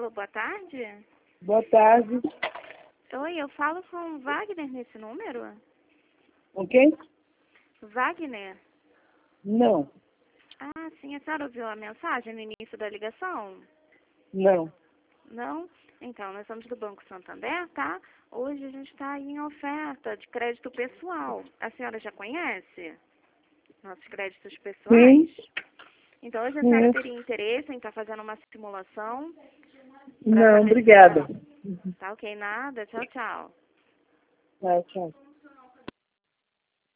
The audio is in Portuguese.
Alô, boa tarde. Boa tarde. Oi, eu falo com Wagner nesse número? Com quem? Wagner? Não. Ah, sim, a senhora ouviu a mensagem no início da ligação? Não. Não? Então, nós somos do Banco Santander, tá? Hoje a gente está em oferta de crédito pessoal. A senhora já conhece nossos créditos pessoais? Sim. Então, hoje a senhora Conheço. teria interesse em estar fazendo uma simulação para Não, saber se a obrigada. senhora... Tá ok, nada. Tchau, tchau. Tchau, tchau.